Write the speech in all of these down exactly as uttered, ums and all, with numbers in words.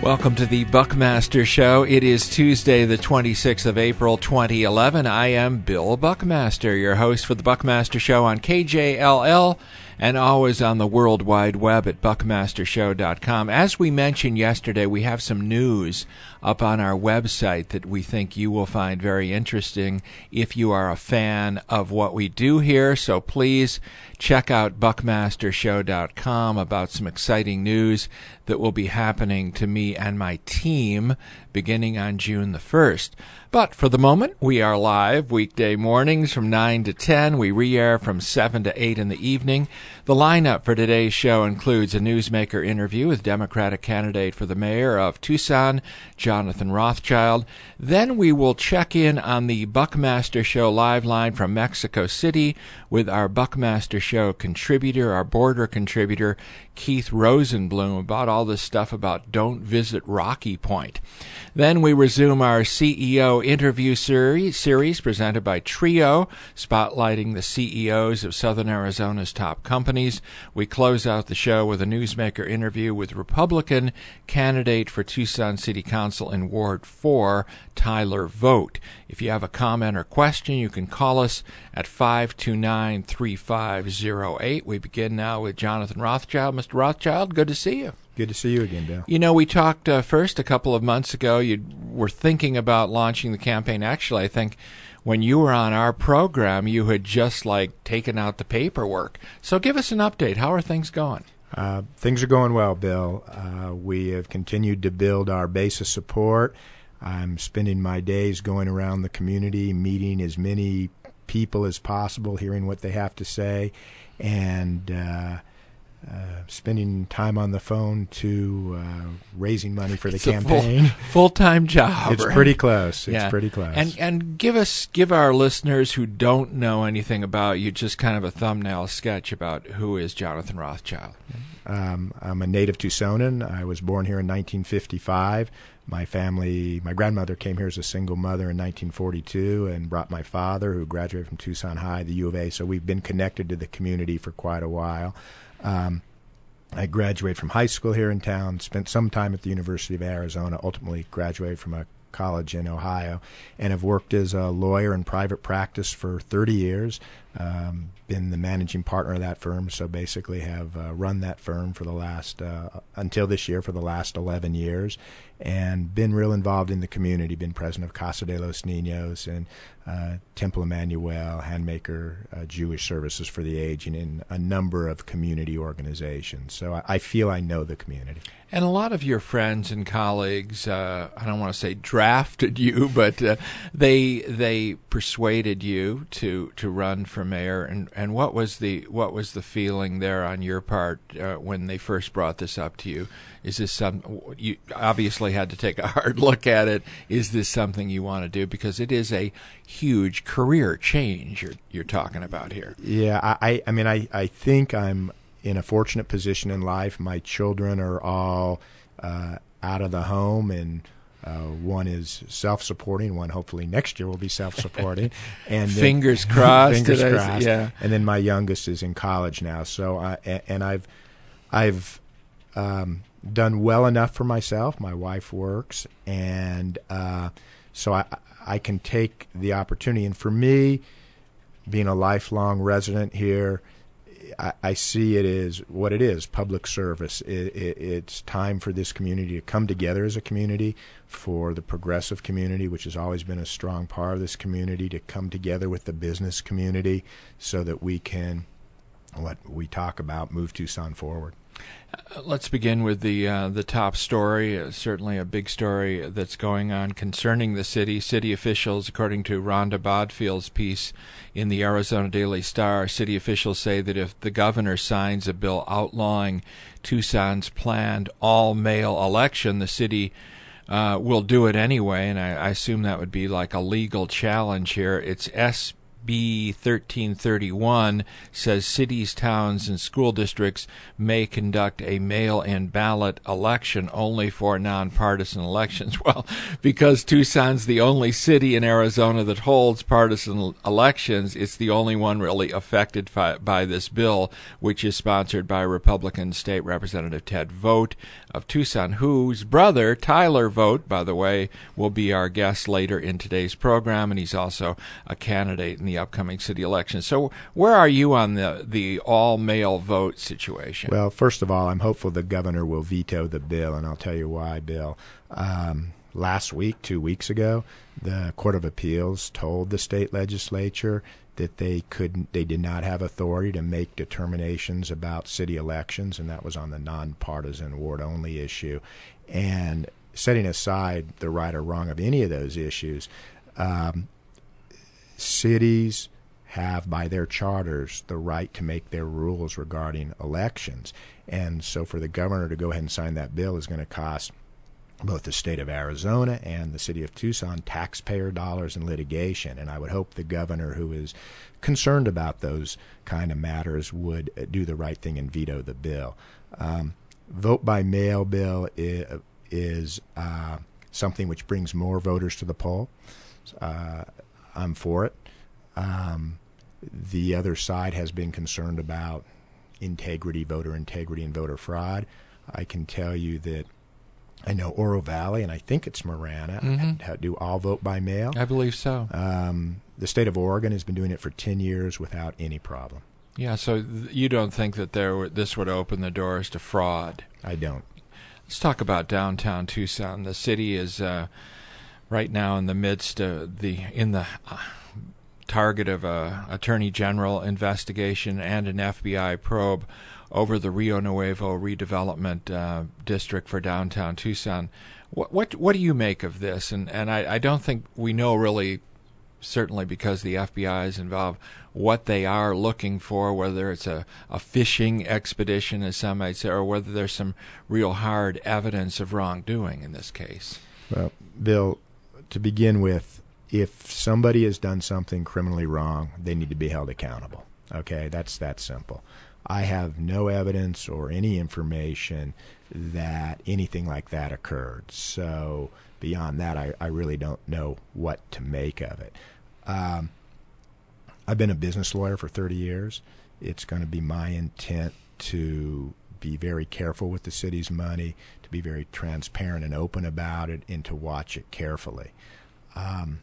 Welcome to the Buckmaster Show. It is Tuesday, the twenty-sixth of April, twenty eleven. I am Bill Buckmaster, your host for the Buckmaster Show on K J L L and always on the World Wide Web at buckmaster show dot com. As we mentioned yesterday, we have some news up on our website that we think you will find very interesting if you are a fan of what we do here. So please check out buckmaster show dot com about some exciting news that will be happening to me and my team beginning on June the first. But for the moment, we are live weekday mornings from nine to ten. We re-air from seven to eight in the evening. The lineup for today's show includes a newsmaker interview with Democratic candidate for the mayor of Tucson, Jonathan Rothschild. Then we will check in on the Buckmaster Show live line from Mexico City with our Buckmaster Show contributor, our border contributor, Keith Rosenblum, about all this stuff about don't visit Rocky Point. Then we resume our C E O interview series, series presented by Trio, spotlighting the C E Os of Southern Arizona's top companies. We close out the show with a newsmaker interview with Republican candidate for Tucson City Council in Ward four, Tyler Vogt. If you have a comment or question, you can call us at five two nine, three five zero eight. We begin now with Jonathan Rothschild. Mister Rothschild, good to see you. Good to see you again, Bill. You know, we talked uh, first a couple of months ago. You were thinking about launching the campaign. Actually, I think when you were on our program, you had just, like, taken out the paperwork. So give us an update. How are things going? Uh, things are going well, Bill. Uh, we have continued to build our base of support. I'm spending my days going around the community, meeting as many people as possible, hearing what they have to say, and uh, uh, spending time on the phone to uh, raising money for the it's campaign. A full, full-time job. It's right? pretty close. It's yeah. pretty close. And and give us give our listeners who don't know anything about you just kind of a thumbnail sketch about who is Jonathan Rothschild. Um, I'm a native Tucsonan. I was born here in nineteen fifty-five. My family, my grandmother came here as a single mother in nineteen forty-two and brought my father, who graduated from Tucson High, the U of A. So we've been connected to the community for quite a while. Um, I graduated from high school here in town, spent some time at the University of Arizona, ultimately graduated from a college in Ohio, and have worked as a lawyer in private practice for thirty years. Um, been the managing partner of that firm, so basically have uh, run that firm for the last, uh, until this year, for the last eleven years, and been real involved in the community, been president of Casa de los Niños and uh, Temple Emmanuel, Handmaker uh, Jewish Services for the Aging, and a number of community organizations. So I, I feel I know the community. And a lot of your friends and colleagues, uh, I don't want to say drafted you, but uh, they they persuaded you to, to run for mayor. And, and what was the what was the feeling there on your part uh, when they first brought this up to you? Is this some you obviously had to take a hard look at it? Is this something you want to do? Because it is a huge career change you're you're talking about here. Yeah, I I mean I, I think I'm in a fortunate position in life. My children are all uh, out of the home, and uh, one is self-supporting. One hopefully next year will be self-supporting. And fingers then, crossed. fingers I, crossed. Yeah. And then my youngest is in college now. So I and I've I've um, done well enough for myself. My wife works, and uh, so I I can take the opportunity. And for me, being a lifelong resident here, I, I see it as what it is, public service. It, it, it's time for this community to come together as a community, for the progressive community, which has always been a strong part of this community, to come together with the business community so that we can, what we talk about, move Tucson forward. Uh, let's begin with the uh, the top story, uh, certainly a big story that's going on concerning the city. City officials, according to Rhonda Bodfield's piece in the Arizona Daily Star, city officials say that if the governor signs a bill outlawing Tucson's planned all-male election, the city uh, will do it anyway, and I, I assume that would be like a legal challenge here. It's S B thirteen thirty-one says cities, towns, and school districts may conduct a mail-in ballot election only for nonpartisan elections. Well, because Tucson's the only city in Arizona that holds partisan elections, it's the only one really affected by, by this bill, which is sponsored by Republican State Representative Ted Vogt of Tucson, whose brother, Tyler Vogt, by the way, will be our guest later in today's program, and he's also a candidate in the upcoming city election. So where are you on the, the all-mail vote situation? Well, first of all, I'm hopeful the governor will veto the bill, and I'll tell you why, Bill. Um, last week, two weeks ago, the Court of Appeals told the state legislature that they couldn't, they did not have authority to make determinations about city elections, and that was on the nonpartisan ward-only issue. And setting aside the right or wrong of any of those issues, um, cities have, by their charters, the right to make their rules regarding elections. And so for the governor to go ahead and sign that bill is going to cost both the state of Arizona and the city of Tucson taxpayer dollars in litigation. And I would hope the governor, who is concerned about those kind of matters, would do the right thing and veto the bill. Um, vote by mail bill is, is uh, something which brings more voters to the poll. Uh, I'm for it. Um, the other side has been concerned about integrity, voter integrity, and voter fraud. I can tell you that I know Oro Valley, and I think it's Marana, mm-hmm. do all vote by mail. I believe so. Um, the state of Oregon has been doing it for ten years without any problem. Yeah, so th- you don't think that there w- this would open the doors to fraud? I don't. Let's talk about downtown Tucson. The city is uh, right now in the midst of the in the uh, target of a attorney general investigation and an F B I probe over the Rio Nuevo redevelopment uh, district for downtown Tucson. What what what do you make of this? And and I, I don't think we know really, certainly because the F B I is involved, what they are looking for, whether it's a, a fishing expedition, as some might say, or whether there's some real hard evidence of wrongdoing in this case. Well, Bill, to begin with, if somebody has done something criminally wrong, they need to be held accountable. Okay, that's that simple. I have no evidence or any information that anything like that occurred. So beyond that, I, I really don't know what to make of it. Um, I've been a business lawyer for thirty years. It's going to be my intent to be very careful with the city's money, to be very transparent and open about it, and to watch it carefully. Um,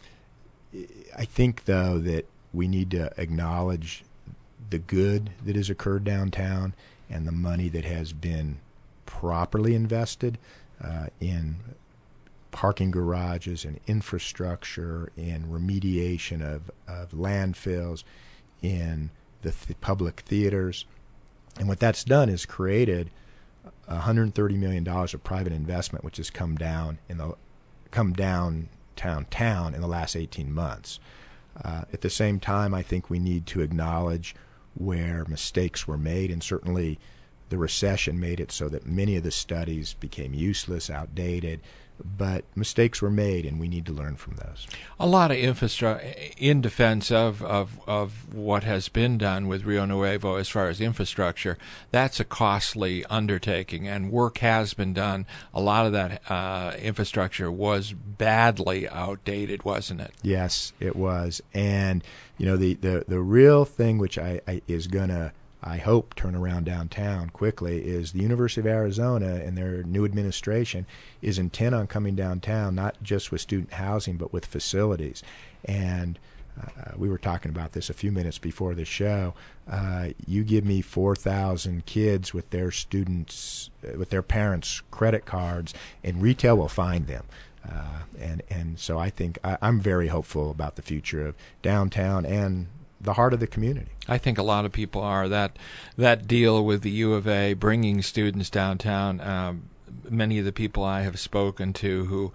I think, though, that we need to acknowledge the good that has occurred downtown and the money that has been properly invested uh, in parking garages and infrastructure, in remediation of, of landfills, in the th- public theaters. And what that's done is created one hundred thirty million dollars of private investment, which has come down in the come downtown town in the last eighteen months. Uh, at the same time, I think we need to acknowledge where mistakes were made, and certainly the recession made it so that many of the studies became useless, outdated, but mistakes were made, and we need to learn from those. A lot of infrastructure in defense of, of of what has been done with Rio Nuevo as far as infrastructure. That's a costly undertaking, and work has been done. A lot of that uh, infrastructure was badly outdated, wasn't it? Yes, it was. And you know, the the, the real thing which I, I is gonna, I hope, turn around downtown quickly is the University of Arizona and their new administration is intent on coming downtown, not just with student housing, but with facilities. And uh, we were talking about this a few minutes before the show. Uh, you give me four thousand kids with their students, uh, with their parents' credit cards, and retail will find them. Uh, and, and so I think I, I'm very hopeful about the future of downtown and the heart of the community. I think a lot of people are. That that deal with the U of A bringing students downtown, um, many of the people I have spoken to who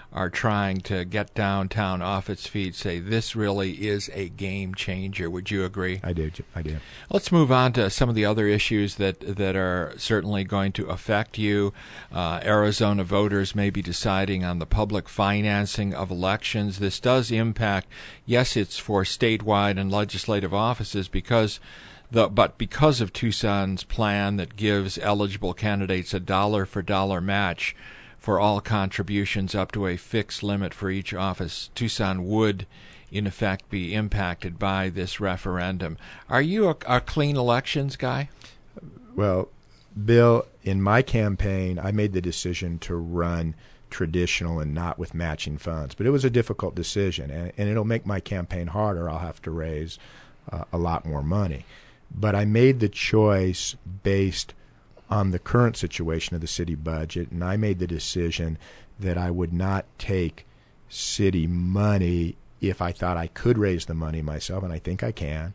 are trying to get downtown off its feet say this really is a game changer. Would you agree? I do. I do. Let's move on to some of the other issues that, that are certainly going to affect you. Uh, Arizona voters may be deciding on the public financing of elections. This does impact, yes, it's for statewide and legislative offices because The, but because of Tucson's plan that gives eligible candidates a dollar-for-dollar match for all contributions up to a fixed limit for each office, Tucson would, in effect, be impacted by this referendum. Are you a, a clean elections guy? Well, Bill, in my campaign, I made the decision to run traditional and not with matching funds. But it was a difficult decision, and, and it'll make my campaign harder. I'll have to raise uh, a lot more money. But I made the choice based on the current situation of the city budget, and I made the decision that I would not take city money if I thought I could raise the money myself, and I think I can,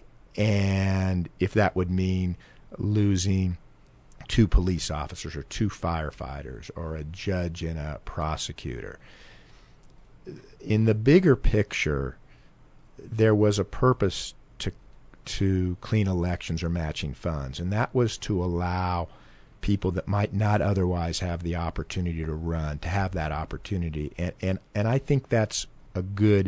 and if that would mean losing two police officers or two firefighters or a judge and a prosecutor. In the bigger picture, there was a purpose to clean elections or matching funds, and that was to allow people that might not otherwise have the opportunity to run to have that opportunity, and and, and I think that's a good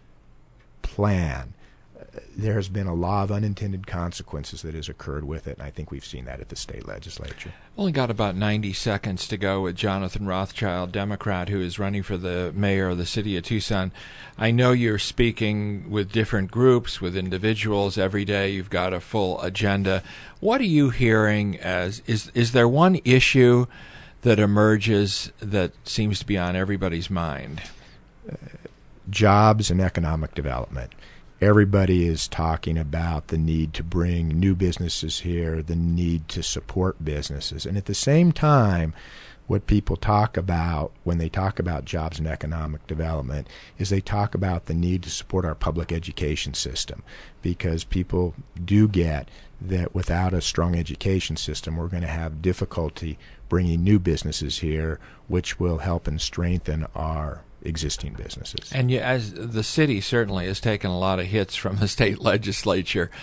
plan. There has been a law of unintended consequences that has occurred with it, and I think we've seen that at the state legislature. Only got about ninety seconds to go with Jonathan Rothschild, Democrat, who is running for the mayor of the city of Tucson. I know you're speaking with different groups, with individuals every day. You've got a full agenda. What are you hearing as, is, is there one issue that emerges that seems to be on everybody's mind? Uh, jobs and economic development. Everybody is talking about the need to bring new businesses here, the need to support businesses. And at the same time, what people talk about when they talk about jobs and economic development is they talk about the need to support our public education system, because people do get that without a strong education system, we're going to have difficulty bringing new businesses here, which will help and strengthen our existing businesses. And you, as the city certainly has taken a lot of hits from the state legislature.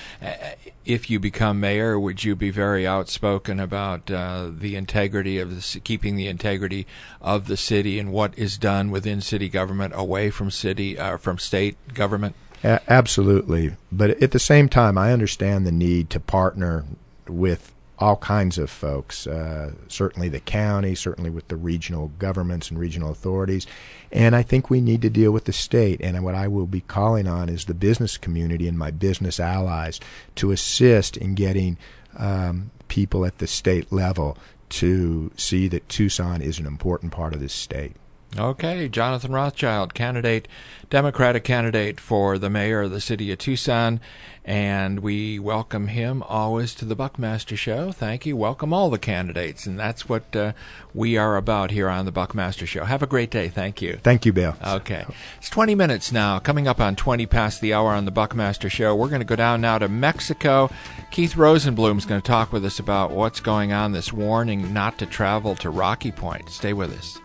If you become mayor, would you be very outspoken about uh, the integrity of the, keeping the integrity of the city and what is done within city government away from city uh, from state government? A- absolutely. But at the same time, I understand the need to partner with all kinds of folks, uh, certainly the county, certainly with the regional governments and regional authorities. And I think we need to deal with the state. And what I will be calling on is the business community and my business allies to assist in getting um, people at the state level to see that Tucson is an important part of this state. Okay, Jonathan Rothschild, candidate, Democratic candidate for the mayor of the city of Tucson, and we welcome him always to the Buckmaster Show. Thank you. Welcome all the candidates, and that's what uh, we are about here on the Buckmaster Show. Have a great day. Thank you. Thank you, Bill. Okay. It's twenty minutes now. Coming up on twenty past the hour on the Buckmaster Show, we're going to go down now to Mexico. Keith Rosenblum is going to talk with us about what's going on, this warning not to travel to Rocky Point. Stay with us.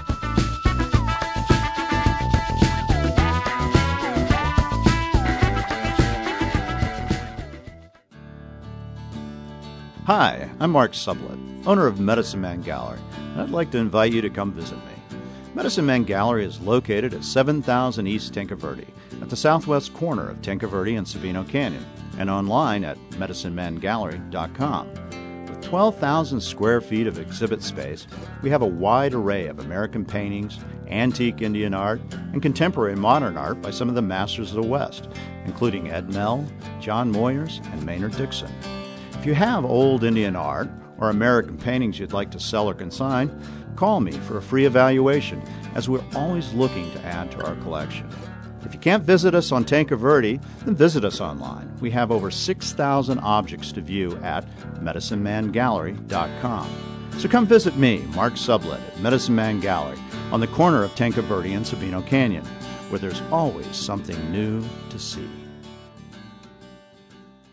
Hi, I'm Mark Sublett, owner of Medicine Man Gallery, and I'd like to invite you to come visit me. Medicine Man Gallery is located at seven thousand East Tinca Verde, at the southwest corner of Tinca Verde and Sabino Canyon, and online at medicine man gallery dot com. With twelve thousand square feet of exhibit space, we have a wide array of American paintings, antique Indian art, and contemporary modern art by some of the masters of the West, including Ed Mell, John Moyers, and Maynard Dixon. If you have old Indian art or American paintings you'd like to sell or consign, call me for a free evaluation, as we're always looking to add to our collection. If you can't visit us on Tinca Verde, then visit us online. We have over six thousand objects to view at medicine man gallery dot com. So come visit me, Mark Sublett, at Medicine Man Gallery on the corner of Tinca Verde and Sabino Canyon, where there's always something new to see.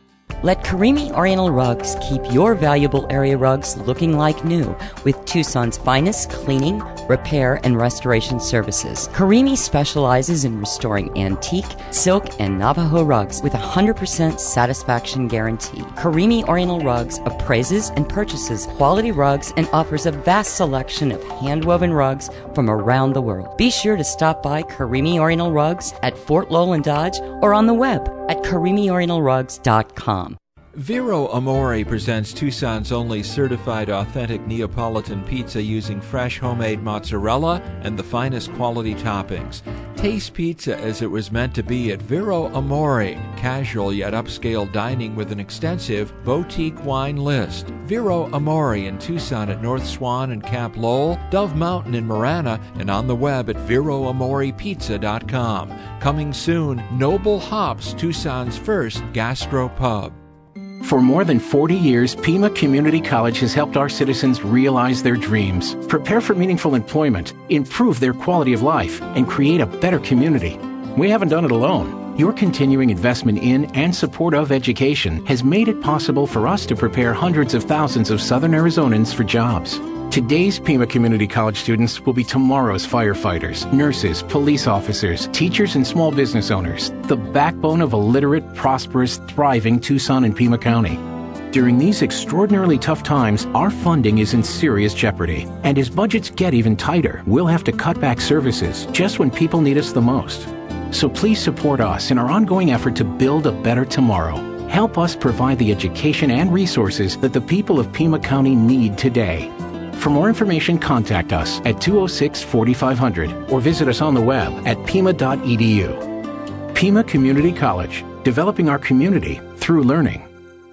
Let Karimi Oriental Rugs keep your valuable area rugs looking like new with Tucson's finest cleaning, repair, and restoration services. Karimi specializes in restoring antique, silk, and Navajo rugs with a one hundred percent satisfaction guarantee. Karimi Oriental Rugs appraises and purchases quality rugs and offers a vast selection of hand-woven rugs from around the world. Be sure to stop by Karimi Oriental Rugs at Fort Lowell and Dodge or on the web at karimi oriental rugs dot com. Vero Amore presents Tucson's only certified authentic Neapolitan pizza using fresh homemade mozzarella and the finest quality toppings. Taste pizza as it was meant to be at Vero Amore, casual yet upscale dining with an extensive boutique wine list. Vero Amore in Tucson at North Swan and Camp Lowell, Dove Mountain in Marana, and on the web at vero amore pizza dot com. Coming soon, Noble Hops, Tucson's first gastro pub. For more than forty years, Pima Community College has helped our citizens realize their dreams, prepare for meaningful employment, improve their quality of life, and create a better community. We haven't done it alone. Your continuing investment in and support of education has made it possible for us to prepare hundreds of thousands of Southern Arizonans for jobs. Today's Pima Community College students will be tomorrow's firefighters, nurses, police officers, teachers, and small business owners, the backbone of a literate, prosperous, thriving Tucson and Pima County. During these extraordinarily tough times, our funding is in serious jeopardy. And as budgets get even tighter, we'll have to cut back services just when people need us the most. So please support us in our ongoing effort to build a better tomorrow. Help us provide the education and resources that the people of Pima County need today. For more information, contact us at two oh six, forty-five hundred or visit us on the web at pima dot e d u. Pima Community College, developing our community through learning.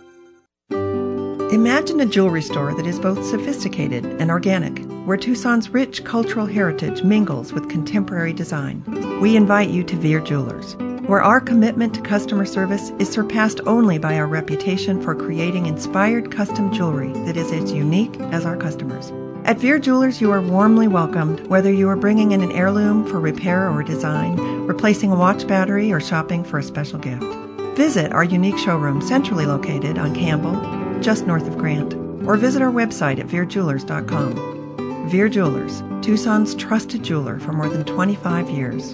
Imagine a jewelry store that is both sophisticated and organic, where Tucson's rich cultural heritage mingles with contemporary design. We invite you to Veer Jewelers, where our commitment to customer service is surpassed only by our reputation for creating inspired custom jewelry that is as unique as our customers. At Veer Jewelers, you are warmly welcomed, whether you are bringing in an heirloom for repair or design, replacing a watch battery, or shopping for a special gift. Visit our unique showroom centrally located on Campbell, just north of Grant, or visit our website at veer jewelers dot com. Veer Jewelers, Tucson's trusted jeweler for more than twenty-five years.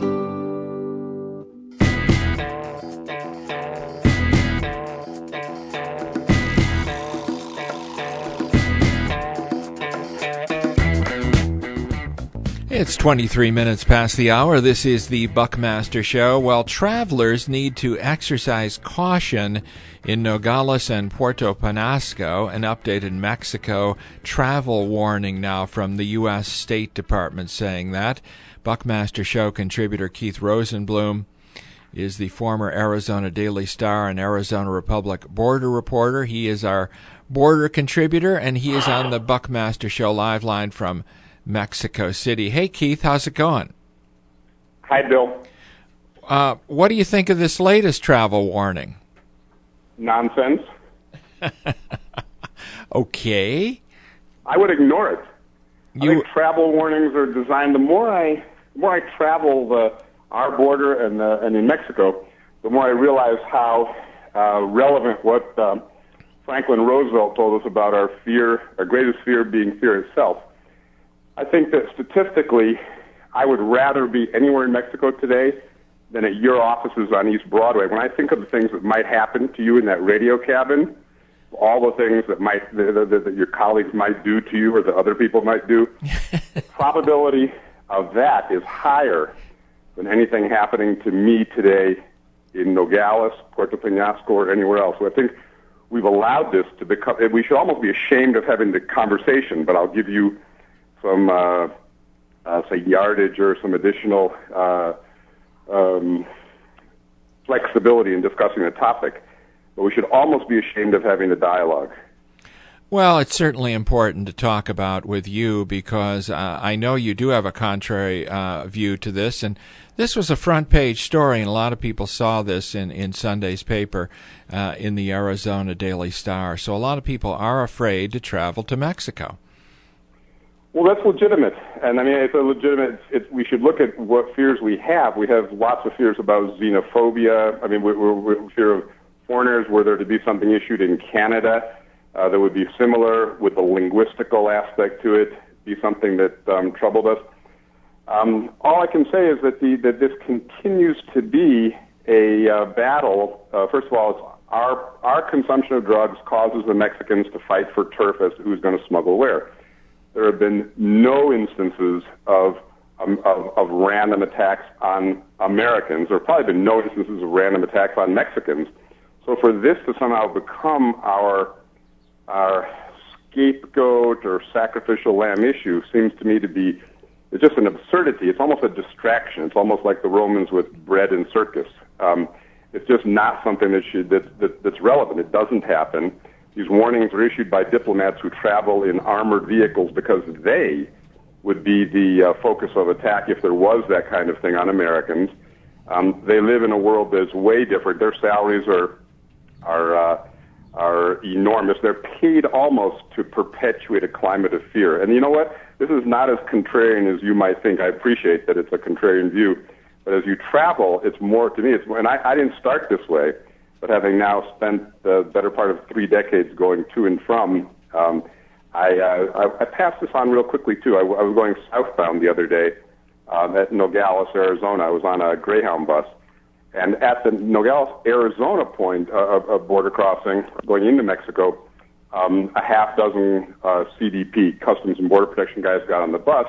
It's twenty-three minutes past the hour. This is the Buckmaster Show. Well, travelers need to exercise caution in Nogales and Puerto Penasco. An update in Mexico. Travel warning now from the U S State Department saying that. Buckmaster Show contributor Keith Rosenblum is the former Arizona Daily Star and Arizona Republic border reporter. He is our border contributor, and he is on the Buckmaster Show live line from Mexico City. Hey, Keith, how's it going? Hi, Bill. Uh, what do you think of this latest travel warning? Nonsense. Okay. I would ignore it. You... I think travel warnings are designed. The more I, the more I travel the, our border and the, and in Mexico, the more I realize how uh, relevant what um, Franklin Roosevelt told us about our fear, our greatest fear being fear itself. I think that statistically, I would rather be anywhere in Mexico today than at your offices on East Broadway. When I think of the things that might happen to you in that radio cabin, all the things that might that, that, that your colleagues might do to you or that other people might do, the probability of that is higher than anything happening to me today in Nogales, Puerto Penasco, or anywhere else. So I think we've allowed this to become, we should almost be ashamed of having the conversation, but I'll give you some, uh, uh, say, yardage or some additional uh, um, flexibility in discussing the topic. But we should almost be ashamed of having the dialogue. Well, it's certainly important to talk about with you because uh, I know you do have a contrary uh, view to this, and this was a front page story, and a lot of people saw this in, in Sunday's paper uh, in the Arizona Daily Star. So a lot of people are afraid to travel to Mexico. Well, that's legitimate, and I mean, it's a legitimate, it's, we should look at what fears we have. We have lots of fears about xenophobia. I mean, we're, we're, we're fear of foreigners, were there to be something issued in Canada uh, that would be similar with the linguistical aspect to it, be something that um, troubled us. Um, all I can say is that the that this continues to be a uh, battle. Uh, first of all, it's our our consumption of drugs causes the Mexicans to fight for turf as to who's going to smuggle where. There have been no instances of, um, of of random attacks on Americans. There have probably been no instances of random attacks on Mexicans. So for this to somehow become our our scapegoat or sacrificial lamb issue seems to me to be it's just an absurdity. It's almost a distraction. It's almost like the Romans with bread and circus. Um, it's just not something that should that, that that's relevant. It doesn't happen. These warnings are issued by diplomats who travel in armored vehicles because they would be the uh, focus of attack if there was that kind of thing on Americans. Um, they live in a world that's way different. Their salaries are are uh, are enormous. They're paid almost to perpetuate a climate of fear. And you know what? This is not as contrarian as you might think. I appreciate that it's a contrarian view. But as you travel, it's more, to me, it's more, and I, I didn't start this way, but having now spent the better part of three decades going to and from, um, I, uh, I, I passed this on real quickly, too. I, I was going southbound the other day um, at Nogales, Arizona. I was on a Greyhound bus. And at the Nogales, Arizona point uh, of border crossing, going into Mexico, um, a half dozen uh, C D P, Customs and Border Protection guys, got on the bus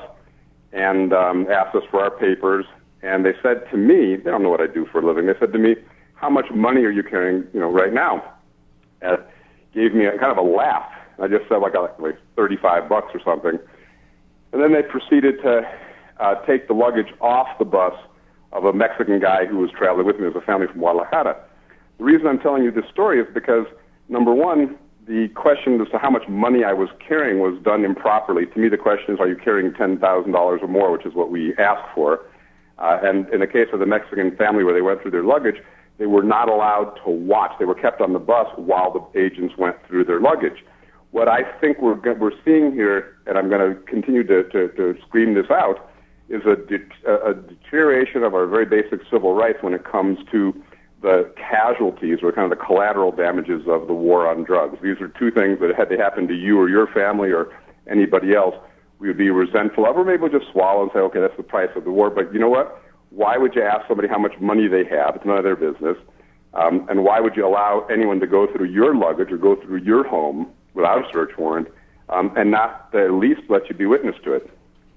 and um, asked us for our papers. And they said to me, they don't know what I do for a living, they said to me, how much money are you carrying, you know, right now? And gave me a kind of a laugh. I just said, like, like thirty-five bucks or something. And then they proceeded to uh, take the luggage off the bus of a Mexican guy who was traveling with me. It was a family from Guadalajara. The reason I'm telling you this story is because, number one, the question as to how much money I was carrying was done improperly. To me, the question is, are you carrying ten thousand dollars or more, which is what we asked for. Uh, and in the case of the Mexican family where they went through their luggage, they were not allowed to watch. They were kept on the bus while the agents went through their luggage. What I think we're we're seeing here, and I'm going to continue to, to, to scream this out, is a, de- a deterioration of our very basic civil rights when it comes to the casualties or kind of the collateral damages of the war on drugs. These are two things that had they happened to you or your family or anybody else, we would be resentful of, or maybe we'll just swallow and say, okay, that's the price of the war. But you know what? Why would you ask somebody how much money they have? It's none of their business. Um, and why would you allow anyone to go through your luggage or go through your home without a search warrant um, and not at least let you be witness to it?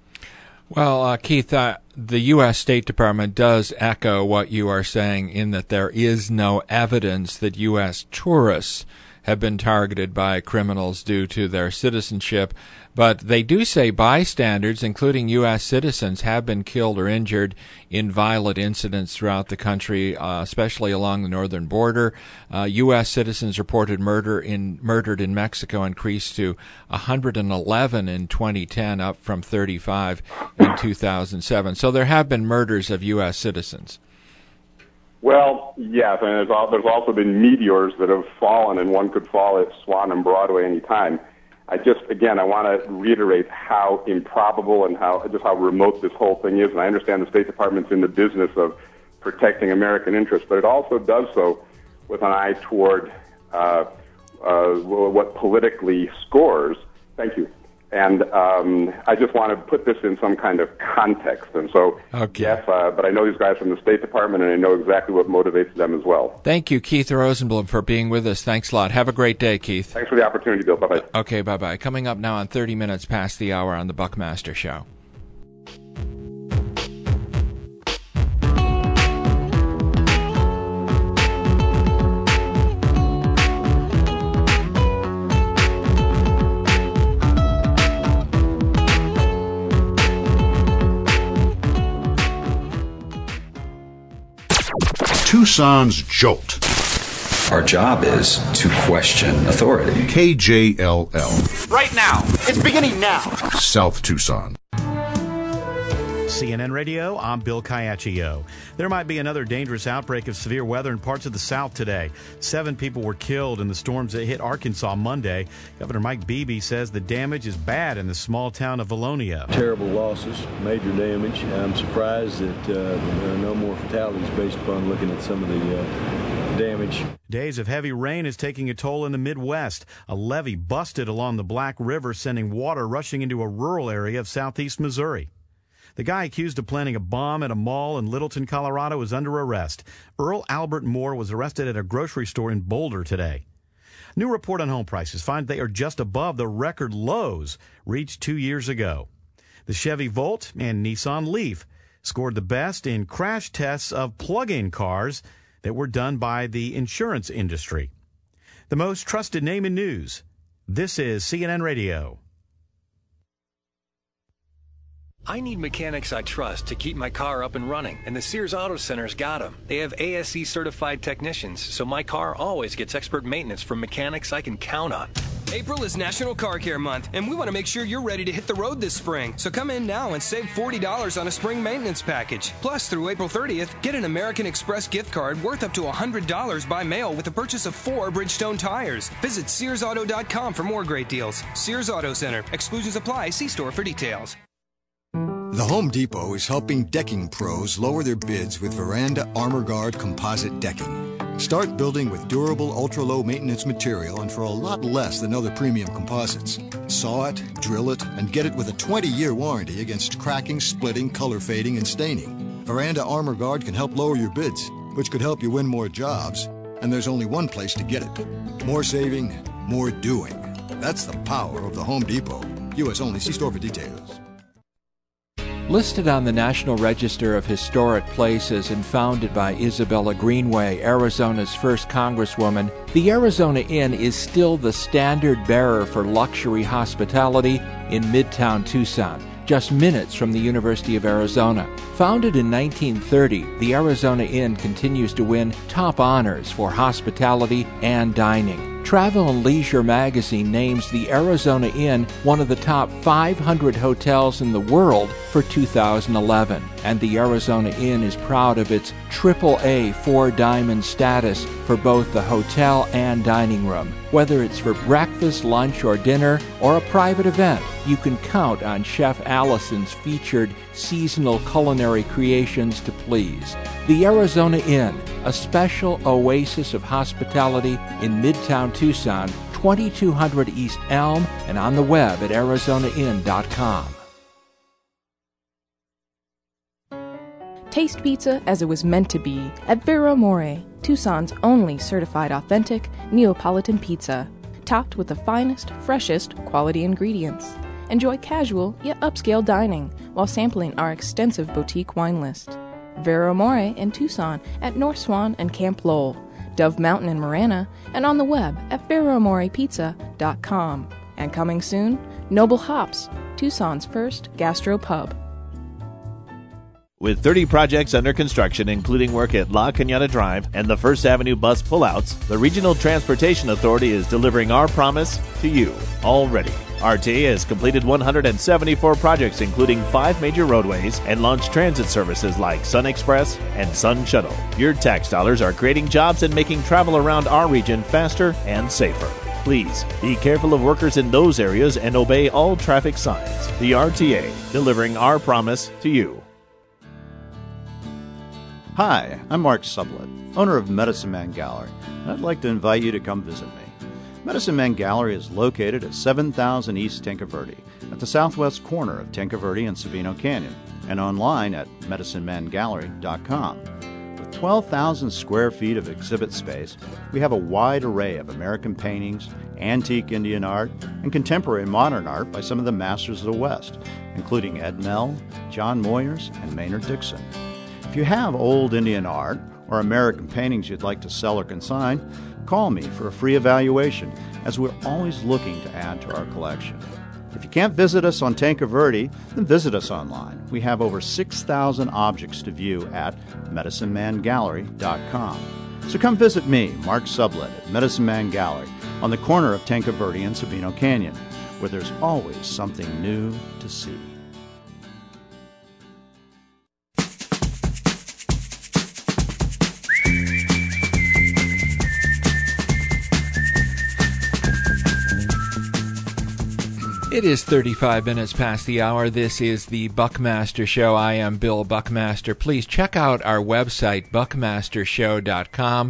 Well, uh, Keith, uh, the U S State Department does echo what you are saying in that there is no evidence that U S tourists have been targeted by criminals due to their citizenship, but they do say bystanders, including U S citizens, have been killed or injured in violent incidents throughout the country, uh, especially along the northern border. Uh, U S citizens reported murder in murdered in Mexico increased to one hundred eleven in twenty ten, up from thirty-five in two thousand seven. So there have been murders of U S citizens. Well, yes, and there's, all, there's also been meteors that have fallen, and one could fall at Swan and Broadway any time. I just, again, I want to reiterate how improbable and how just how remote this whole thing is. And I understand the State Department's in the business of protecting American interests, but it also does so with an eye toward uh, uh, what politically scores. Thank you. And um, I just want to put this in some kind of context. And so, okay. yes, uh, but I know these guys from the State Department, and I know exactly what motivates them as well. Thank you, Keith Rosenblum, for being with us. Thanks a lot. Have a great day, Keith. Thanks for the opportunity, Bill. Bye-bye. Okay, bye-bye. Coming up now on thirty minutes past the hour on the Buckmaster Show. Tucson's Jolt. Our job is to question authority. K J L L. Right now. It's beginning now. South Tucson. C N N Radio, I'm Bill Caiaccio. There might be another dangerous outbreak of severe weather in parts of the South today. Seven people were killed in the storms that hit Arkansas Monday. Governor Mike Beebe says the damage is bad in the small town of Valonia. Terrible losses, major damage. I'm surprised that uh, there are no more fatalities based upon looking at some of the uh, damage. Days of heavy rain is taking a toll in the Midwest. A levee busted along the Black River, sending water rushing into a rural area of southeast Missouri. The guy accused of planting a bomb at a mall in Littleton, Colorado, is under arrest. Earl Albert Moore was arrested at a grocery store in Boulder today. New report on home prices finds they are just above the record lows reached two years ago. The Chevy Volt and Nissan Leaf scored the best in crash tests of plug-in cars that were done by the insurance industry. The most trusted name in news. This is C N N Radio. I need mechanics I trust to keep my car up and running, and the Sears Auto Center's got them. They have A S E certified technicians, so my car always gets expert maintenance from mechanics I can count on. April is National Car Care Month, and we want to make sure you're ready to hit the road this spring. So come in now and save forty dollars on a spring maintenance package. Plus, through April thirtieth, get an American Express gift card worth up to one hundred dollars by mail with the purchase of four Bridgestone tires. Visit Sears Auto dot com for more great deals. Sears Auto Center. Exclusions apply. See store for details. The Home Depot is helping decking pros lower their bids with Veranda Armor Guard composite decking. Start building with durable, ultra-low maintenance material and for a lot less than other premium composites. Saw it, drill it, and get it with a twenty-year warranty against cracking, splitting, color fading, and staining. Veranda Armor Guard can help lower your bids, which could help you win more jobs. And there's only one place to get it. More saving, more doing. That's the power of the Home Depot. U S only. See store for details. Listed on the National Register of Historic Places and founded by Isabella Greenway, Arizona's first congresswoman, the Arizona Inn is still the standard bearer for luxury hospitality in Midtown Tucson, just minutes from the University of Arizona. Founded in nineteen thirty, the Arizona Inn continues to win top honors for hospitality and dining. Travel and Leisure magazine names the Arizona Inn one of the top five hundred hotels in the world for two thousand eleven, and the Arizona Inn is proud of its triple A four-diamond status for both the hotel and dining room. Whether it's for breakfast, lunch, or dinner, or a private event, you can count on Chef Allison's featured seasonal culinary creations to please. The Arizona Inn, a special oasis of hospitality in Midtown Tucson, twenty-two hundred East Elm, and on the web at arizona inn dot com. Taste pizza as it was meant to be at Vero More, Tucson's only certified authentic Neapolitan pizza, topped with the finest, freshest quality ingredients. Enjoy casual yet upscale dining while sampling our extensive boutique wine list. Vero More in Tucson at North Swan and Camp Lowell, Dove Mountain in Marana, and on the web at vero more pizza dot com. And coming soon, Noble Hops, Tucson's first gastro pub. With thirty projects under construction, including work at La Cañada Drive and the First Avenue bus pullouts, the Regional Transportation Authority is delivering our promise to you already. R T A has completed one hundred seventy-four projects, including five major roadways, and launched transit services like Sun Express and Sun Shuttle. Your tax dollars are creating jobs and making travel around our region faster and safer. Please be careful of workers in those areas and obey all traffic signs. The R T A, delivering our promise to you. Hi, I'm Mark Sublett, owner of Medicine Man Gallery, and I'd like to invite you to come visit me. Medicine Man Gallery is located at seven thousand East Tinca Verde, at the southwest corner of Tinca Verde and Sabino Canyon, and online at medicine man gallery dot com. With twelve thousand square feet of exhibit space, we have a wide array of American paintings, antique Indian art, and contemporary modern art by some of the masters of the West, including Ed Mell, John Moyers, and Maynard Dixon. If you have old Indian art or American paintings you'd like to sell or consign, call me for a free evaluation, as we're always looking to add to our collection. If you can't visit us on Tinca Verde, then visit us online. We have over six thousand objects to view at medicine man gallery dot com. So come visit me, Mark Sublett, at Medicine Man Gallery on the corner of Tinca Verde and Sabino Canyon, where there's always something new to see. It is thirty-five minutes past the hour. This is the Buckmaster Show. I am Bill Buckmaster. Please check out our website, buckmaster show dot com.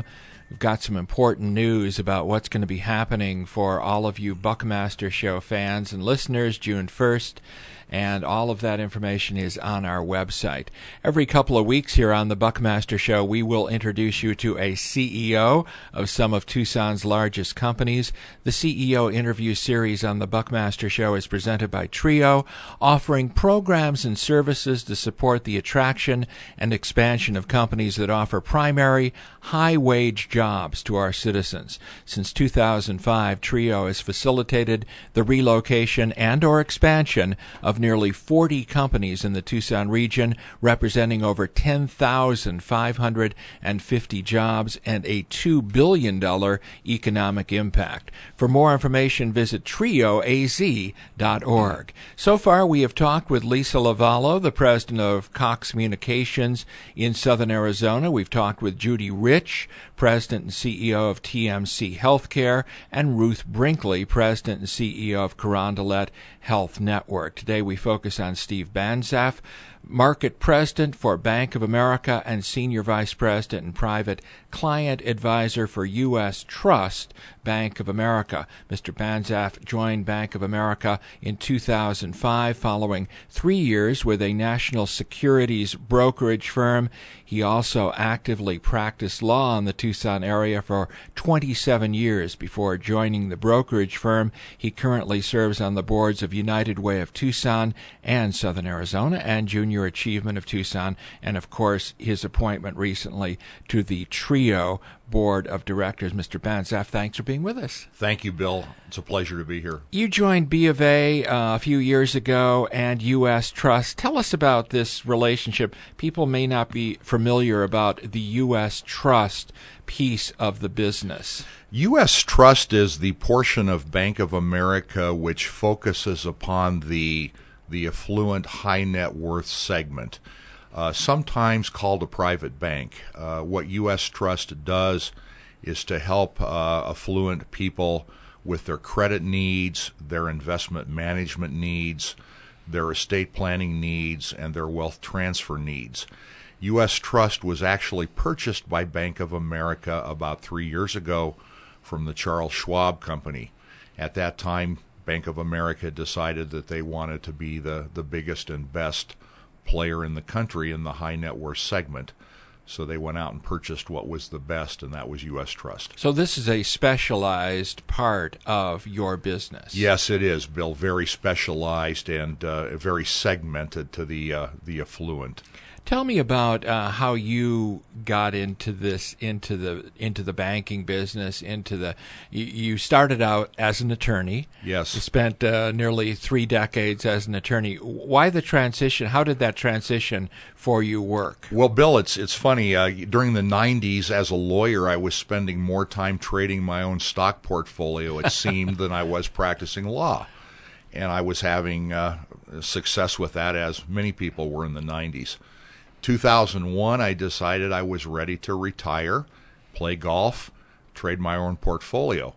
We've got some important news about what's going to be happening for all of you Buckmaster Show fans and listeners June first. And all of that information is on our website. Every couple of weeks here on the Buckmaster Show, we will introduce you to a C E O of some of Tucson's largest companies. The C E O interview series on the Buckmaster Show is presented by Trio, offering programs and services to support the attraction and expansion of companies that offer primary, high-wage jobs to our citizens. Since two thousand five, Trio has facilitated the relocation and or expansion of nearly forty companies in the Tucson region, representing over ten thousand five hundred fifty jobs and a two billion dollars economic impact. For more information, visit trio a z dot org. So far, we have talked with Lisa Lavallo, the president of Cox Communications in Southern Arizona. We've talked with Judy Rich, president and C E O of T M C Healthcare, and Ruth Brinkley, president and C E O of Carondelet Health Network. Today we focus on Steve Banzhaf, market president for Bank of America and senior vice president and private client advisor for U S Trust Bank of America. Mister Banzhaf joined Bank of America in two thousand five following three years with a national securities brokerage firm. He also actively practiced law in the Tucson area for twenty-seven years before joining the brokerage firm. He currently serves on the boards of United Way of Tucson and Southern Arizona and Junior Achievement of Tucson, and of course his appointment recently to the Trio Board of Directors. Mister Banzhaf, thanks for being with us. Thank you, Bill. It's a pleasure to be here. You joined B of A uh, a few years ago and U S Trust. Tell us about this relationship. People may not be familiar about the U S Trust piece of the business. U S Trust is the portion of Bank of America which focuses upon the the affluent high net worth segment, uh, sometimes called a private bank. Uh, what U S Trust does is to help uh, affluent people with their credit needs, their investment management needs, their estate planning needs, and their wealth transfer needs. U S Trust was actually purchased by Bank of America about three years ago from the Charles Schwab Company. At that time, Bank of America decided that they wanted to be the, the biggest and best player in the country in the high net worth segment. So they went out and purchased what was the best, and that was U S Trust. So this is a specialized part of your business. Yes, it is, Bill. Very specialized and uh, very segmented to the uh, the affluent. Tell me about uh, how you got into this, into the into the banking business, into the. You, you started out as an attorney. Yes. You spent uh, nearly three decades as an attorney. Why the transition? How did that transition for you work? Well, Bill, it's it's funny. Uh, during the nineties, as a lawyer, I was spending more time trading my own stock portfolio, it seemed, than I was practicing law, and I was having uh, success with that, as many people were in the nineties. two thousand one, I decided I was ready to retire, play golf, trade my own portfolio.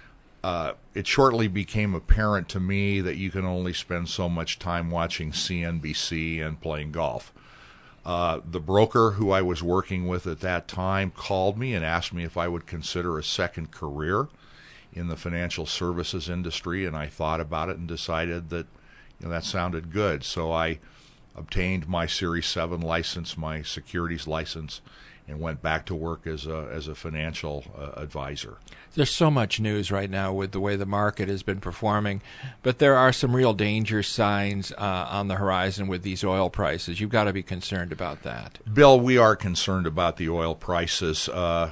Uh, it shortly became apparent to me that you can only spend so much time watching C N B C and playing golf. Uh, the broker who I was working with at that time called me and asked me if I would consider a second career in the financial services industry, and I thought about it and decided that, you know, that sounded good. So I obtained my Series seven license, my securities license, and went back to work as a as a financial uh, advisor. There's so much news right now with the way the market has been performing, but there are some real danger signs uh, on the horizon with these oil prices. You've got to be concerned about that. Bill, we are concerned about the oil prices. Uh,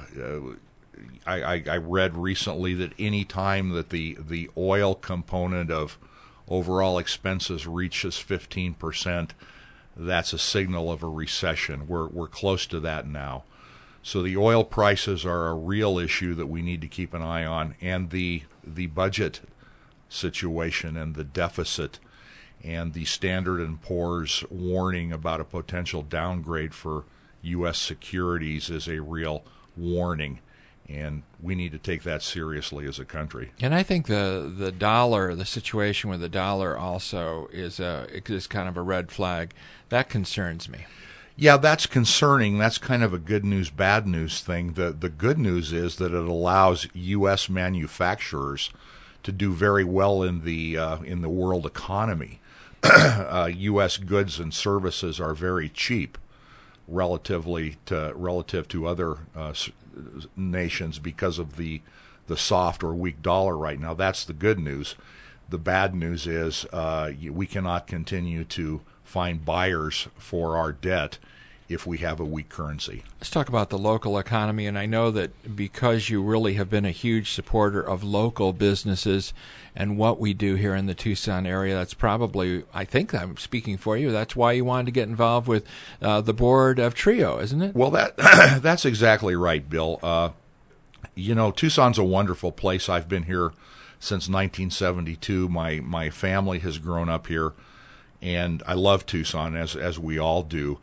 I, I, I read recently that any time that the, the oil component of overall expenses reaches fifteen percent, that's a signal of a recession. We're we're close to that now. So the oil prices are a real issue that we need to keep an eye on, and the the budget situation and the deficit and the Standard and Poor's warning about a potential downgrade for U S securities is a real warning. And we need to take that seriously as a country. And I think the the dollar, the situation with the dollar also is a is kind of a red flag. That concerns me. Yeah, that's concerning. That's kind of a good news, bad news thing. The the good news is that it allows U S manufacturers to do very well in the uh, in the world economy. uh, U S goods and services are very cheap relatively to relative to other uh, nations because of the the soft or weak dollar right now. That's the good news. The bad news is uh, we cannot continue to find buyers for our debt if we have a weak currency. Let's talk about the local economy, and I know that because you really have been a huge supporter of local businesses and what we do here in the Tucson area, that's probably, I think I'm speaking for you, that's why you wanted to get involved with uh, the board of TRIO, isn't it? Well, that that's exactly right, Bill. Uh, you know, Tucson's a wonderful place. I've been here since nineteen seventy-two. My my family has grown up here, and I love Tucson, as as we all do.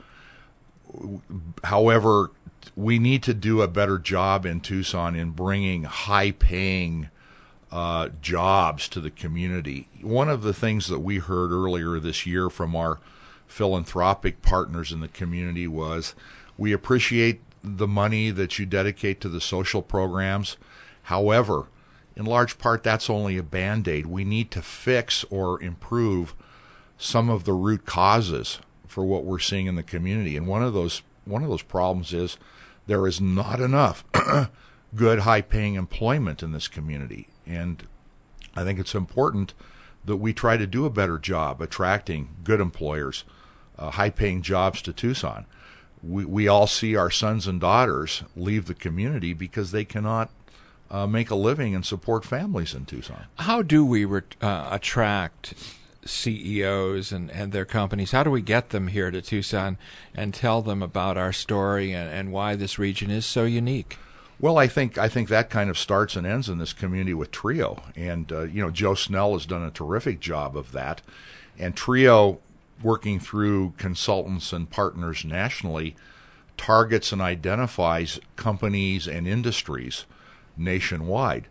However, we need to do a better job in Tucson in bringing high-paying uh, jobs to the community. One of the things that we heard earlier this year from our philanthropic partners in the community was, we appreciate the money that you dedicate to the social programs. However, in large part, that's only a Band-Aid. We need to fix or improve some of the root causes for what we're seeing in the community. And one of those one of those problems is there is not enough good, high-paying employment in this community. And I think it's important that we try to do a better job attracting good employers, uh, high-paying jobs to Tucson. We we all see our sons and daughters leave the community because they cannot uh, make a living and support families in Tucson. How do we re- uh, attract C E Os and, and their companies? How do we get them here to Tucson and tell them about our story and, and why this region is so unique? Well, I think I think that kind of starts and ends in this community with TRIO. And, uh, you know, Joe Snell has done a terrific job of that. And TRIO, working through consultants and partners nationally, targets and identifies companies and industries nationwide.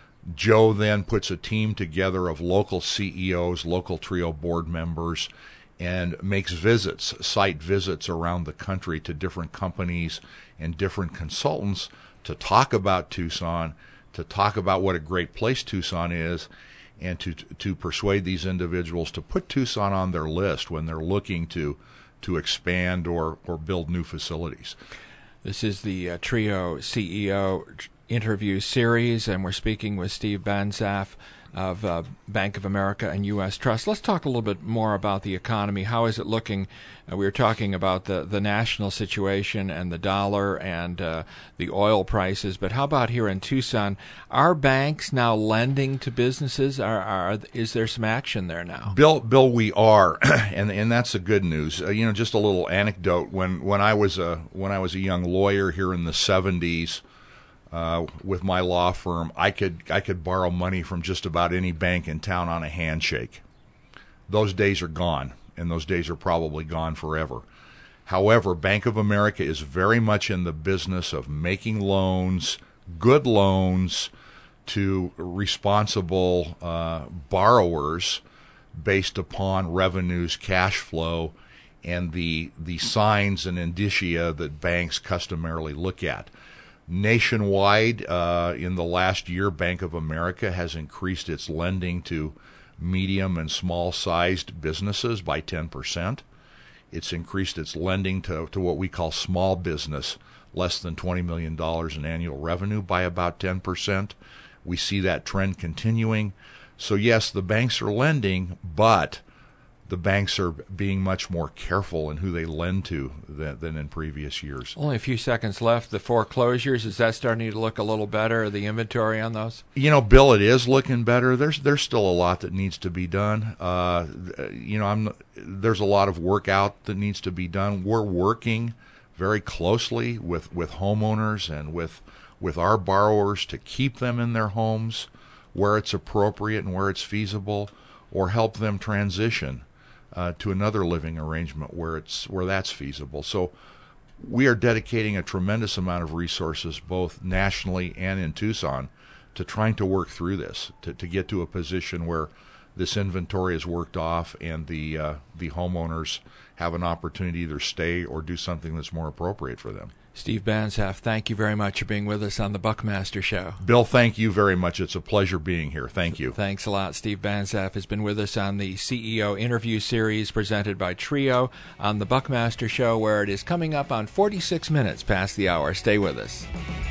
Joe then puts a team together of local C E Os, local TRIO board members, and makes visits, site visits around the country to different companies and different consultants to talk about Tucson, to talk about what a great place Tucson is, and to to persuade these individuals to put Tucson on their list when they're looking to to expand or, or build new facilities. This is the uh, TRIO C E O interview series, and we're speaking with Steve Banzhaf of uh, Bank of America and U S Trust. Let's talk a little bit more about the economy. How is it looking? Uh, we were talking about the, the national situation and the dollar and uh, the oil prices, but how about here in Tucson? Are banks now lending to businesses? Are, are is there some action there now? Bill, Bill, we are, and and that's the good news. Uh, you know, just a little anecdote. When when I was a when I was a young lawyer here in the seventies. Uh, with my law firm, I could I could borrow money from just about any bank in town on a handshake. Those days are gone, and those days are probably gone forever. However, Bank of America is very much in the business of making loans, good loans, to responsible uh, borrowers based upon revenues, cash flow, and the the signs and indicia that banks customarily look at. Nationwide, uh, in the last year, Bank of America has increased its lending to medium and small-sized businesses by ten percent. It's increased its lending to, to what we call small business, less than twenty million dollars in annual revenue, by about ten percent. We see that trend continuing. So, yes, the banks are lending, but the banks are being much more careful in who they lend to than, than in previous years. Only a few seconds left. The foreclosures, is that starting to look a little better, the inventory on those? You know, Bill, it is looking better. There's there's still a lot that needs to be done. Uh, you know, I'm there's a lot of work out that needs to be done. We're working very closely with, with homeowners and with with our borrowers to keep them in their homes where it's appropriate and where it's feasible, or help them transition Uh, to another living arrangement where it's where that's feasible. So we are dedicating a tremendous amount of resources, both nationally and in Tucson, to trying to work through this, to, to get to a position where this inventory is worked off and the uh, the homeowners have an opportunity to either stay or do something that's more appropriate for them. Steve Banzhaf, thank you very much for being with us on the Buckmaster Show. Bill, thank you very much. It's a pleasure being here. Thank you. Thanks a lot. Steve Banzhaf has been with us on the C E O interview series presented by Trio on the Buckmaster Show, where it is coming up on forty-six minutes past the hour. Stay with us.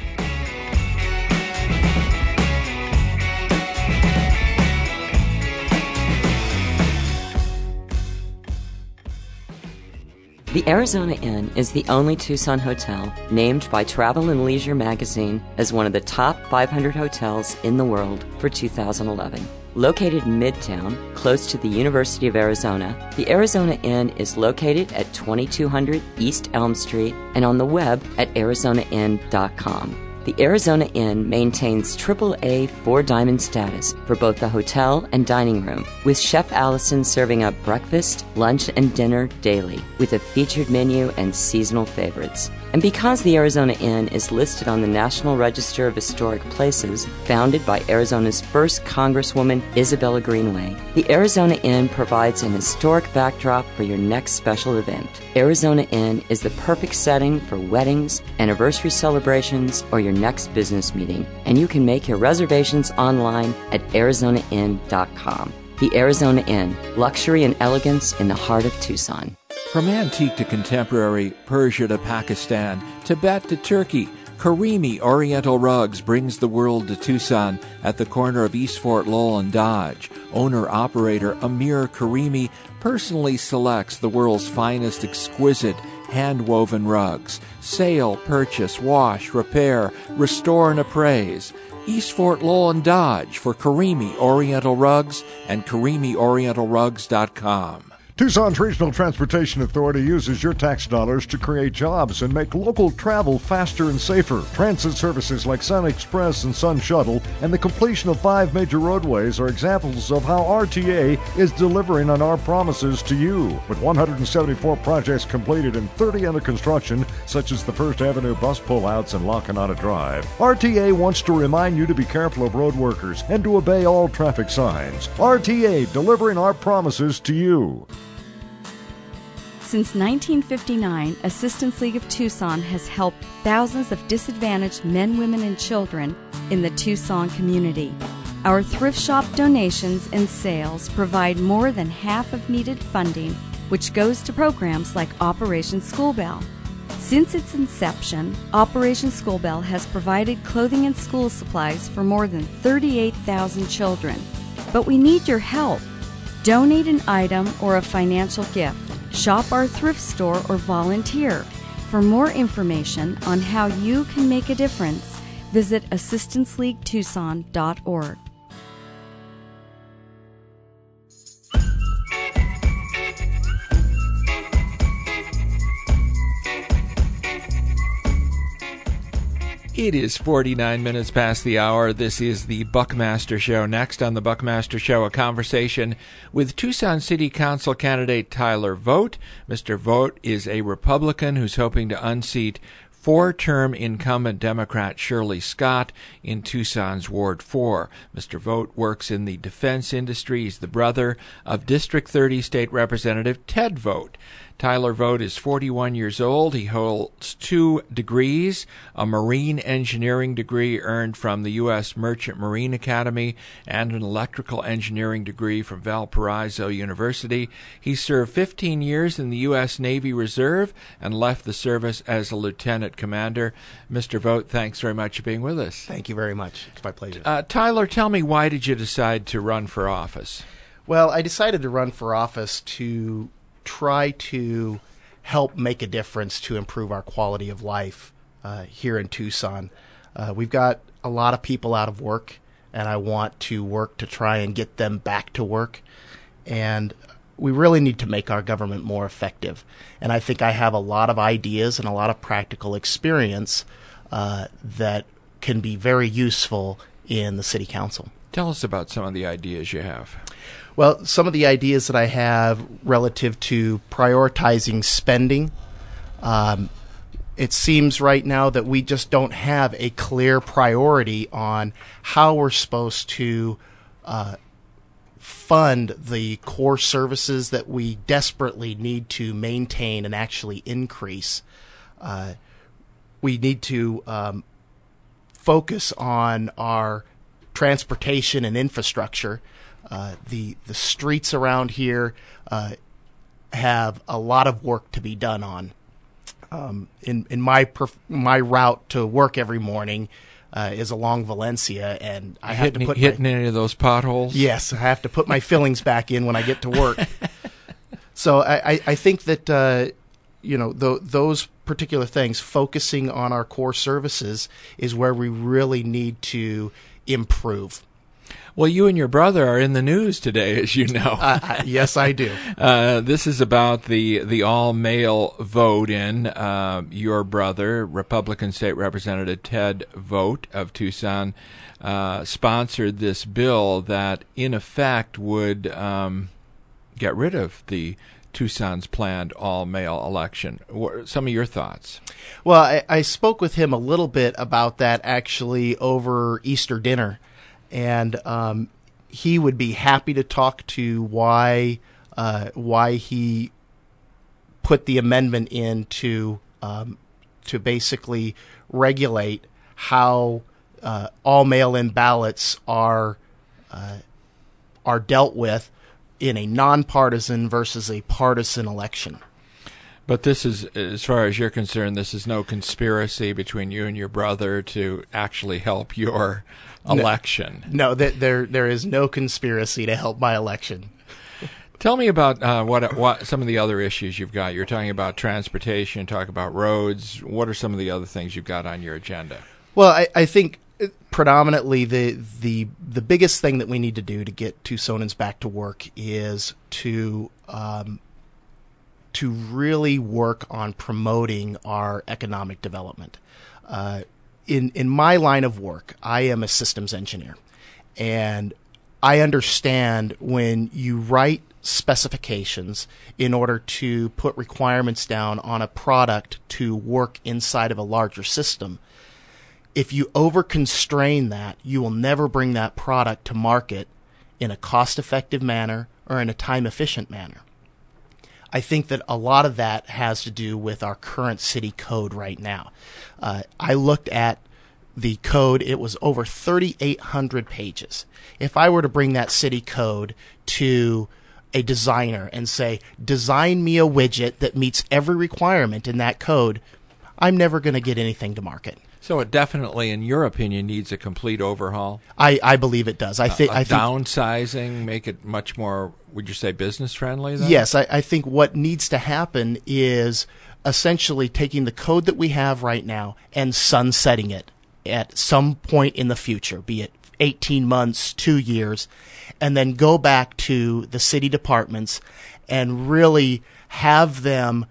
The Arizona Inn is the only Tucson hotel named by Travel and Leisure magazine as one of the top five hundred hotels in the world for two thousand eleven. Located in Midtown, close to the University of Arizona, the Arizona Inn is located at twenty-two hundred East Elm Street and on the web at arizona inn dot com. The Arizona Inn maintains triple A four-diamond status for both the hotel and dining room, with Chef Allison serving up breakfast, lunch, and dinner daily, with a featured menu and seasonal favorites. And because the Arizona Inn is listed on the National Register of Historic Places, founded by Arizona's first Congresswoman Isabella Greenway, the Arizona Inn provides an historic backdrop for your next special event. Arizona Inn is the perfect setting for weddings, anniversary celebrations, or your next business meeting, and you can make your reservations online at arizona inn dot com. The Arizona Inn, luxury and elegance in the heart of Tucson. From antique to contemporary, Persia to Pakistan, Tibet to Turkey, Karimi Oriental Rugs brings the world to Tucson at the corner of East Fort Lowell and Dodge. Owner-operator Amir Karimi personally selects the world's finest exquisite hand-woven rugs. Sale, purchase, wash, repair, restore, and appraise. East Fort Lowell and Dodge for Karimi Oriental Rugs and karimi oriental rugs dot com. Tucson's Regional Transportation Authority uses your tax dollars to create jobs and make local travel faster and safer. Transit services like Sun Express and Sun Shuttle and the completion of five major roadways are examples of how R T A is delivering on our promises to you. With one hundred seventy-four projects completed and thirty under construction, such as the First Avenue bus pullouts and La Canada Drive, R T A wants to remind you to be careful of road workers and to obey all traffic signs. R T A, delivering our promises to you. Since nineteen fifty-nine, Assistance League of Tucson has helped thousands of disadvantaged men, women, and children in the Tucson community. Our thrift shop donations and sales provide more than half of needed funding, which goes to programs like Operation School Bell. Since its inception, Operation School Bell has provided clothing and school supplies for more than thirty-eight thousand children. But we need your help. Donate an item or a financial gift. Shop our thrift store or volunteer. For more information on how you can make a difference, visit assistance league tucson dot org. It is forty-nine minutes past the hour. This is the Buckmaster Show. Next on the Buckmaster Show, a conversation with Tucson City Council candidate Tyler Vogt. Mister Vogt is a Republican who's hoping to unseat four-term incumbent Democrat Shirley Scott in Tucson's Ward four. Mister Vogt works in the defense industry. He's the brother of District thirty State Representative Ted Vogt. Tyler Vogt is forty-one years old. He holds two degrees, a marine engineering degree earned from the U S Merchant Marine Academy and an electrical engineering degree from Valparaiso University. He served fifteen years in the U S Navy Reserve and left the service as a lieutenant commander. Mister Vogt, thanks very much for being with us. Thank you very much. It's my pleasure. Uh, Tyler, tell me, why did you decide to run for office? Well, I decided to run for office to try to help make a difference to improve our quality of life uh, here in Tucson. Uh, we've got a lot of people out of work, and I want to work to try and get them back to work. And we really need to make our government more effective. And I think I have a lot of ideas and a lot of practical experience uh, that can be very useful in the city council. Tell us about some of the ideas you have. Well, some of the ideas that I have relative to prioritizing spending, um, it seems right now that we just don't have a clear priority on how we're supposed to uh, fund the core services that we desperately need to maintain and actually increase. Uh, we need to um, focus on our transportation and infrastructure. Uh, the the streets around here uh, have a lot of work to be done on. Um, in in my perf- my route to work every morning uh, is along Valencia, and I have hitting, to put hitting my, any of those potholes. Yes, I have to put my fillings back in when I get to work. So I, I, I think that uh, you know th- those particular things, focusing on our core services, is where we really need to improve. Well, you and your brother are in the news today, as you know. uh, I, yes, I do. Uh, this is about the the all-male vote-in. Uh, your brother, Republican State Representative Ted Vogt of Tucson, uh, sponsored this bill that, in effect, would um, get rid of the Tucson's planned all-male election. What are some of your thoughts? Well, I, I spoke with him a little bit about that, actually, over Easter dinner. And um, he would be happy to talk to why uh, why he put the amendment in to um, to basically regulate how uh, all mail-in ballots are uh, are dealt with in a nonpartisan versus a partisan election. But this is, as far as you're concerned, this is no conspiracy between you and your brother to actually help your election. No, no that there there is no conspiracy to help my election. Tell me about uh, what what some of the other issues you've got. You're talking about transportation, talk about roads. What are some of the other things you've got on your agenda? Well, I, I think predominantly the the the biggest thing that we need to do to get Tucsonans back to work is to um, to really work on promoting our economic development. Uh, in in my line of work, I am a systems engineer, and I understand when you write specifications in order to put requirements down on a product to work inside of a larger system, if you over-constrain that, you will never bring that product to market in a cost-effective manner or in a time-efficient manner. I think that a lot of that has to do with our current city code right now. Uh, I looked at the code. It was over thirty-eight hundred pages. If I were to bring that city code to a designer and say, design me a widget that meets every requirement in that code, I'm never going to get anything to market. So it definitely, in your opinion, needs a complete overhaul? I, I believe it does. I think uh, I think downsizing, make it much more, would you say, business friendly then? Yes, I, I think what needs to happen is essentially taking the code that we have right now and sunsetting it at some point in the future, be it eighteen months, two years, and then go back to the city departments and really have them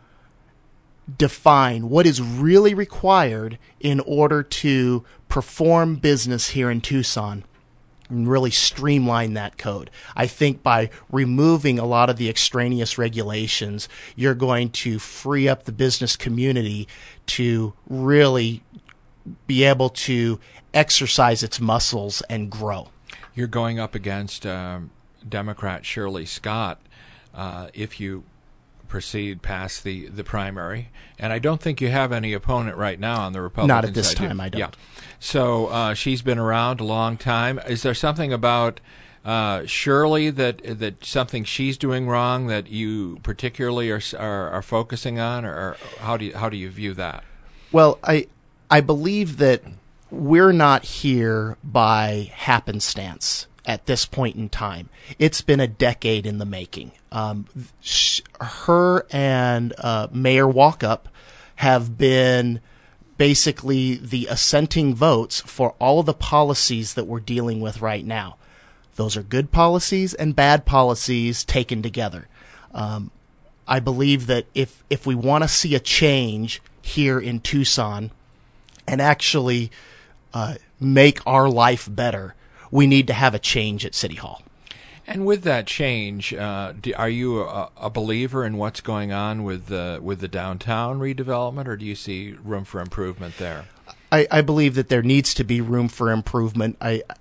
define what is really required in order to perform business here in Tucson and really streamline that code. I think by removing a lot of the extraneous regulations, you're going to free up the business community to really be able to exercise its muscles and grow. You're going up against um, Democrat Shirley Scott uh, if you proceed past the, the primary. And I don't think you have any opponent right now on the Republican side. Not at this time, I don't. Yeah. So uh, she's been around a long time. Is there something about uh, Shirley that that something she's doing wrong that you particularly are are, are focusing on, or, or how do you, how do you view that? Well, I I believe that we're not here by happenstance at this point in time. It's been a decade in the making. Um, sh- her and uh, Mayor Walkup have been basically the assenting votes for all of the policies that we're dealing with right now. Those are good policies and bad policies taken together. Um, I believe that if, if we want to see a change here in Tucson and actually uh, make our life better, we need to have a change at City Hall. And with that change, uh, do, are you a, a believer in what's going on with the with the downtown redevelopment, or do you see room for improvement there? I, I believe that there needs to be room for improvement. I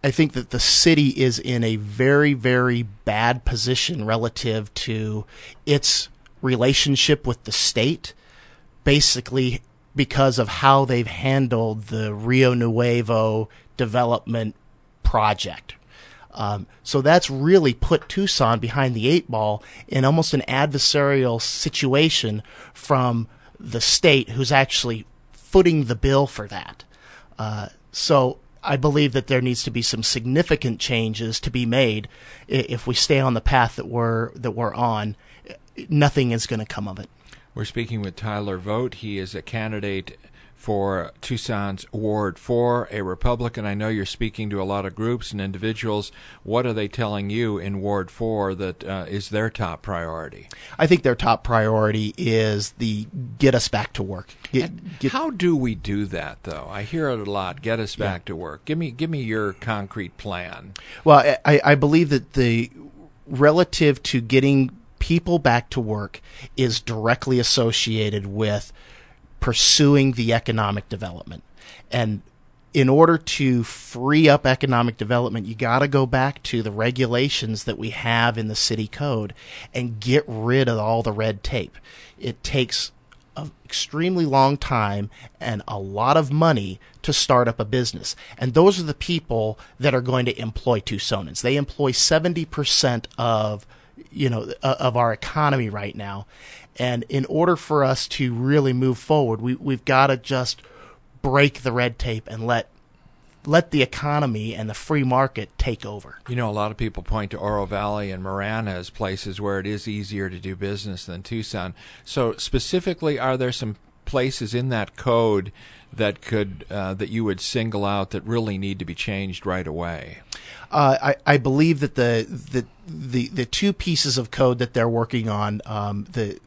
I think that the city is in a very, very bad position relative to its relationship with the state, basically because of how they've handled the Rio Nuevo development project. Um, so that's really put Tucson behind the eight ball in almost an adversarial situation from the state, who's actually footing the bill for that. Uh, so I believe that there needs to be some significant changes to be made. If we stay on the path that we're that we're on, nothing is going to come of it. We're speaking with Tyler Vogt. He is a candidate for Tucson's Ward four, a Republican. I know you're speaking to a lot of groups and individuals. What are they telling you in Ward four that uh, is their top priority? I think their top priority is the get us back to work. Get, get, how do we do that, though? I hear it a lot, get us back yeah. to work. Give me give me your concrete plan. Well, I, I believe that the relative to getting people back to work is directly associated with pursuing the economic development. And in order to free up economic development, you got to go back to the regulations that we have in the city code and get rid of all the red tape. It takes an extremely long time and a lot of money to start up a business. And those are the people that are going to employ Tucsonans. They employ seventy percent of, you know, of our economy right now. And in order for us to really move forward, we, we've got to just break the red tape and let let the economy and the free market take over. You know, a lot of people point to Oro Valley and Marana as places where it is easier to do business than Tucson. So specifically, are there some places in that code that could uh, that you would single out that really need to be changed right away? Uh, I, I believe that the, the the the two pieces of code that they're working on, um, the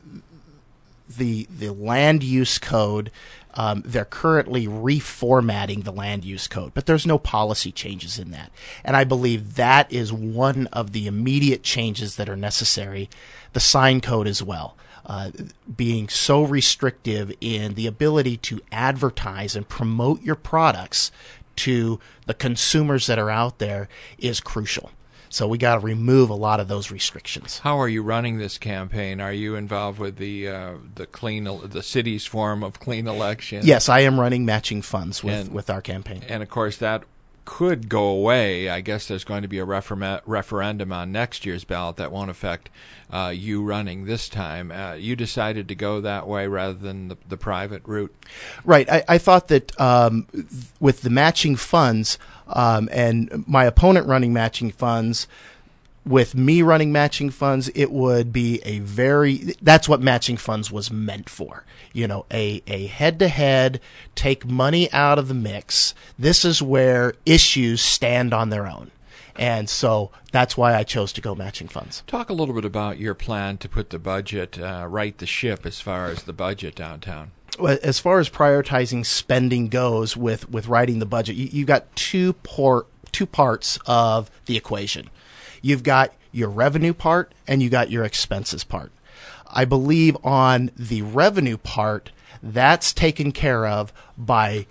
the the land use code, um, they're currently reformatting the land use code, but there's no policy changes in that. And I believe that is one of the immediate changes that are necessary. The sign code as well. Uh, being so restrictive in the ability to advertise and promote your products to the consumers that are out there is crucial. So we got to remove a lot of those restrictions. How are you running this campaign? Are you involved with the uh, the clean the city's form of clean election? Yes, I am running matching funds with, and, with our campaign. And of course that could go away. I guess there's going to be a refer- referendum on next year's ballot that won't affect uh, you running this time. Uh, you decided to go that way rather than the, the private route. Right. I, I thought that um, with the matching funds um, and my opponent running matching funds, with me running matching funds, it would be a very, that's what matching funds was meant for. You know, a, a head-to-head, take money out of the mix. This is where issues stand on their own. And so that's why I chose to go matching funds. Talk a little bit about your plan to put the budget, uh, right the ship as far as the budget downtown. As far as prioritizing spending goes with, with writing the budget, you, you got two, por- two parts of the equation. You've got your revenue part and you got your expenses part. I believe on the revenue part, that's taken care of by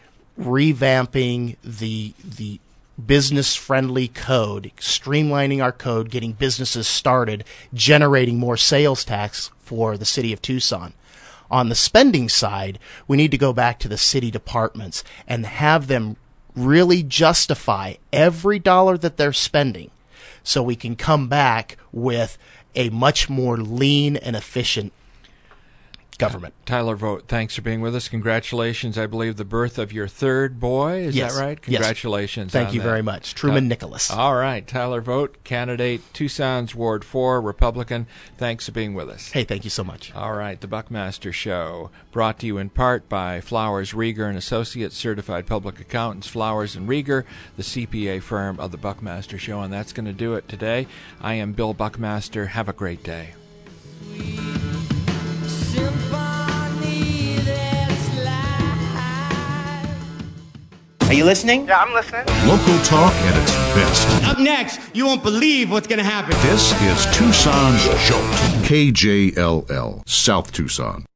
revamping the the business-friendly code, streamlining our code, getting businesses started, generating more sales tax for the city of Tucson. On the spending side, we need to go back to the city departments and have them really justify every dollar that they're spending, so we can come back with a much more lean and efficient government. Tyler Vogt, thanks for being with us. Congratulations. I believe the birth of your third boy. Is yes. that right? Congratulations. Yes. Thank on you that. very much. Truman uh, Nicholas. All right. Tyler Vogt, candidate, Tucson's Ward four, Republican. Thanks for being with us. Hey, thank you so much. All right. The Buckmaster Show, brought to you in part by Flowers, Rieger and Associates, Certified Public Accountants, Flowers and Rieger, the C P A firm of the Buckmaster Show. And that's going to do it today. I am Bill Buckmaster. Have a great day. Are you listening? Yeah, I'm listening. Local talk at its best. Up next, you won't believe what's going to happen. This is Tucson's Jolt. K J L L, South Tucson.